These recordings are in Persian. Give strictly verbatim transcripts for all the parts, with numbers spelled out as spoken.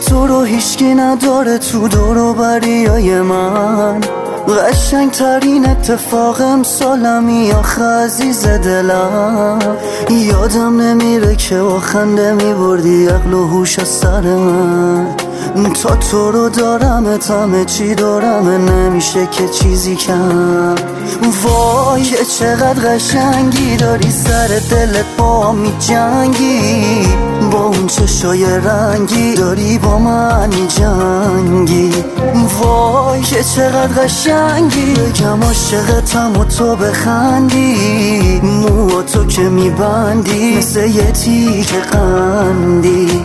تو رو هیچکی نداره تو دور و بریای من. قشنگ ترین اتفاق امسالمی آخه عزیز دلم. یادم نمیره که با خنده میبردی عقل و هوش از سر من. تا تو رو دارم همه چی دارم نمیشه که چیزی کم. وای که چقدر قشنگی داری سر دلت با می جنگی. با اون چشای رنگی داری با من می جنگی. وای که چقدر قشنگی بگم عاشقتم و تو بخندی. مو تو که می بندی مثل یه تیک قندی.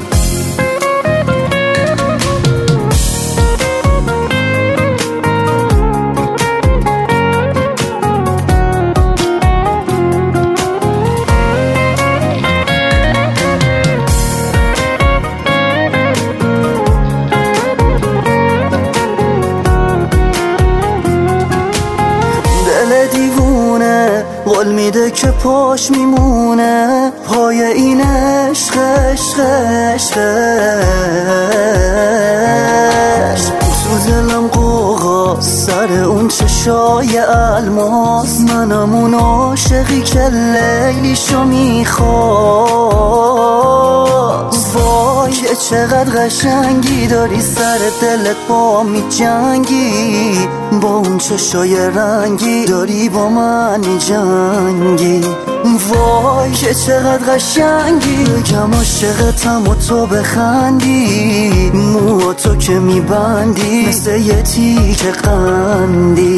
دیوونه قول میده که پاش میمونه پای این عشق عشق عشق عشق. تو دلم قوقا سر اون چشای الماس. منم اون عاشقی که لیلیشو میخواست. وای که چقدر قشنگی داری سر دلت با می جنگی. با اون چشای رنگی داری با من می جنگی. وای که چقدر قشنگی بگم عاشقتم و تو بخندی. مو تو که می بندی مثل یه تیک قندی.